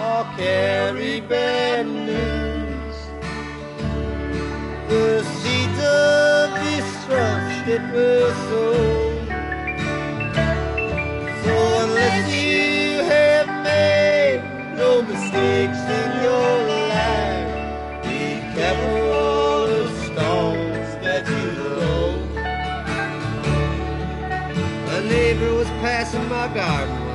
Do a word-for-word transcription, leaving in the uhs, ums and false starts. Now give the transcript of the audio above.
or carry bad news. The seeds of distrust that were sown. So unless you have made no mistakes in your life, be careful of the stones that you throw. A neighbor was passing my garden